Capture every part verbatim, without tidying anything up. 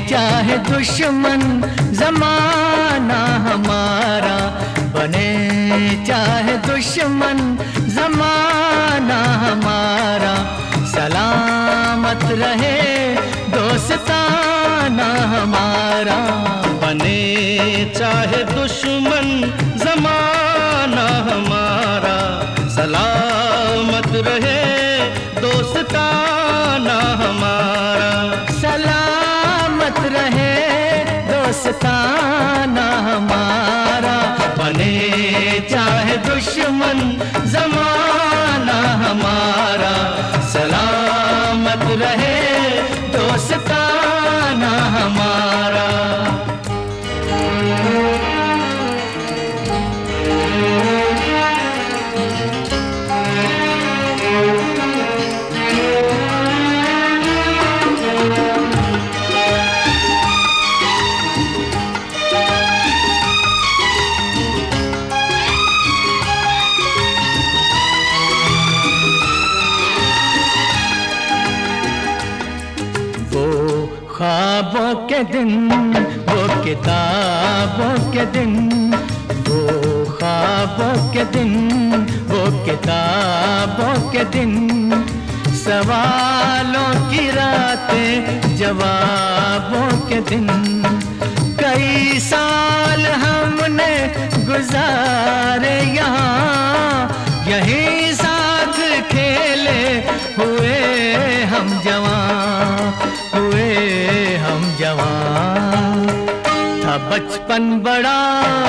चाहे दुश्मन जमाना हमारा, बने चाहे दुश्मन जमाना हमारा, सलामत रहे दोस्ताना हमारा। बने चाहे दुश्मन जमाना हमारा, सलामत रहे दोस्ताना हमारा। सलामत रहे दोस्ताना हमारा, बने चाहे दुश्मन जमाना हमारा, सलामत रहे दोस्ताना हमारा। ख्वाबों के दिन, वो किताबों के दिन, वो ख्वाबों के दिन, वो किताबों के दिन, सवालों की रातें जवाबों के दिन। कई साल हमने गुजारे यहाँ, यहीं साथ खेले हुए हम जवां, हुए हम जवां। था बचपन बड़ा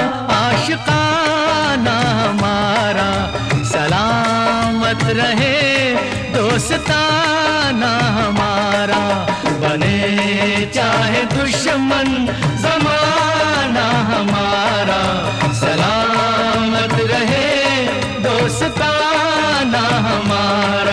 आशिकाना हमारा, सलामत रहे दोस्ताना हमारा। बने चाहे दुश्मन जमाना हमारा, सलामत रहे दोस्ताना हमारा।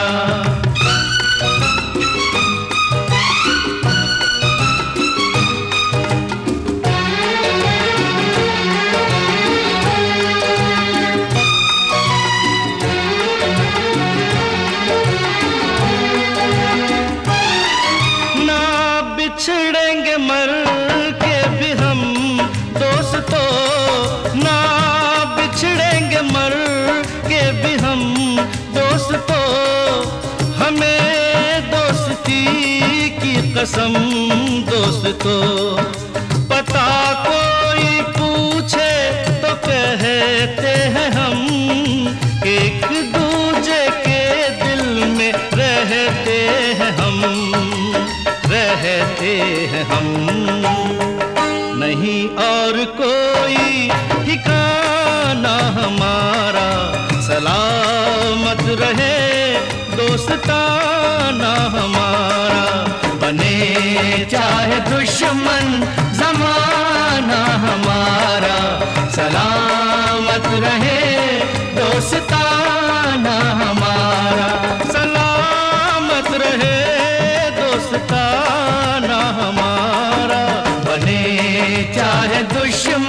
बिछड़ेंगे मर के भी हम दोस्तों, ना बिछड़ेंगे मर के भी हम दोस्तों। हमें दोस्ती की कसम दोस्तों, पता कोई पूछे तो कहते हैं हम, एक दूजे के दिल में रहते हैं हम, रहते हैं हम। नहीं और कोई ठिकाना हमारा, सलामत रहे दोस्ताना हमारा। बने चाहे दुश्मन जमाना हमारा, सलामत रहे दोस्ताना हमारा। सलामत रहे दोस्ताना हमारा। बने चाहे दुश्मन